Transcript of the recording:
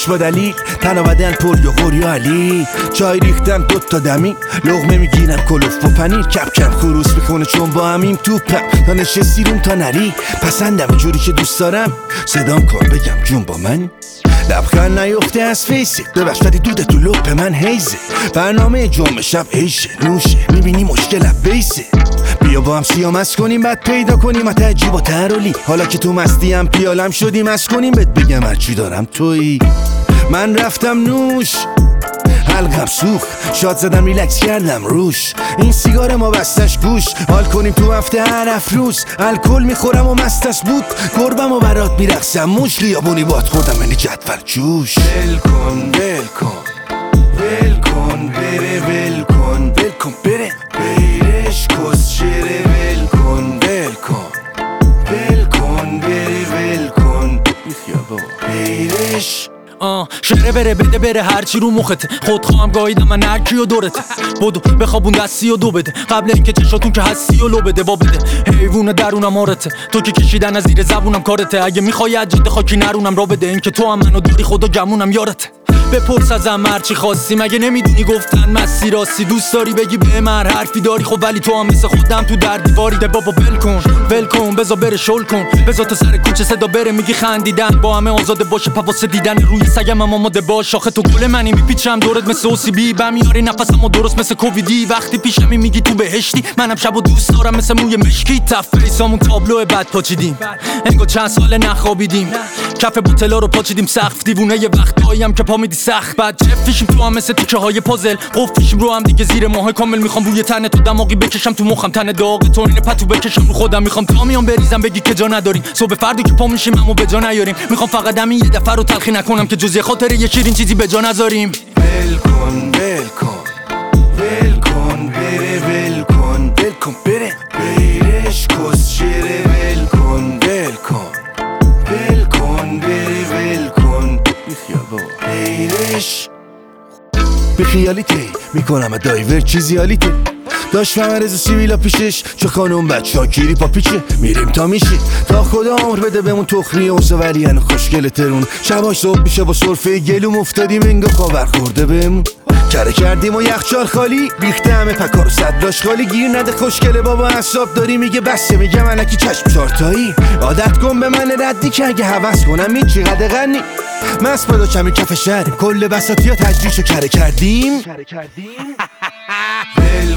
با دلیل تن و بدن پر یغور یا علی چای ریختم دوتا دمی لغمه میگیرم کلوف و پنیر کپ کپ خروس میخونه چون با همیم توپم تا نشستی روم تا نری پسندم جوری که دوست دارم صدام کن بگم جون با من لبخند نیفته از فیسی ببخش ولی دوده تو لپ من هیزه برنامه جمعه شب عیشه نوشه میبینی مشکل بیسه بیا با هم سیامس کنیم بعد پیدا کنیم عجیب و ترولی حالا که تو مستیم پیالم شدیم از کنیم بهت بگم هرچی دارم تویی من رفتم نوش حلقم سوخت شاد زدم ریلکس کردم روش این سیگار ما بستش گوش حال کنیم تو هفته هر افروز الکل میخورم و مستش بود گربم و برات میرقصم موش خیابونی باد خوردم یعنی جدول جوش ول کن ول کن ول کن بره ول کن ول کن بره بیرش کس شره ول کن ول کن ول کن بره ول کن بیرش شره بره بده بره هرچی رو مخته خود خواهم گاهیدم من هرکی و دورته بدو بخوابون دستی و دو بده قبل اینکه چشاتون که هستی و لو بده با بده حیوون درونم آرته تو که کشیدن از زیر زبونم کارته اگه میخوای از جده خاکی نرونم را بده اینکه تو هم منو داری خدا گمونم یارته بپرس ازم هرچی خواستی مگه نمیدونی گفتن مسیر راستی دوست داری بگی به من حرفی داری خب ولی تو هم مثل خودم تو در دیواری ده بابا ول کن بذار بره شل کن بذار تو سر کوچه صدا بره میگی خندیدن با همه آزاده باشه پواسه دیدن روی سگم هم آماده باش آخه تو گل منی میپیچم دورت مثل اوسیبی بهم میاری نفسمو درست مثل کوویدی وقتی پیشمی میگی تو بهشتی منم شبو دوست دارم مثل موی مشکی تفریسامون تابلو بد پاچیدیم انگار چند سال نخوابیدیم کف بوتلا رو پاچیدیم سقف دیوونه یه وقتاییم که پا میدی سخت بعد جفیشیم تو هم مثل تیکه های پازل قفیشیم رو هم دیگه زیر ماه کامل میخوام روی تن تو دماغی بکشم تو مخم تن داغ تو اینه پتو بکشم رو خودم میخوام تا میام بریزم بگی که جا نداریم صبح فردی که پا میشیم اما به جا نیاریم میخوام فقط همین یه دفعه رو تلخی نکنم که جز خاطر یه شیرین چیزی به جا نذاریم ول کن ول کن ول کن بره ول کن ول کن بره بیرش کس شره ول کن ول کن ول کن بره ول کن بیرش به خیالیته میکنم دایور چیزی حالیته داشت فهمرز سیویلا پیشش چه خانم بچه ها کیری پا پیچه میریم تا میشه تا خدا عمر بده بمون تخمی اوزا ولی هنو خوشگل ترون شباش صبح میشه با سرفه گلوم افتادیم انگا خاور خورده بمون کره کردیم و یخچال خالی ریخته همه پکار و صداش خالی گیر نده خوشگله بابا حساب داری میگه بسه میگه منکی چشم چارتایی عادت کن به من ردی که اگه حوض کنم این چقدر غنی مست بادا کمی کف شهریم کل بساطی ها تجریشو کره کردیم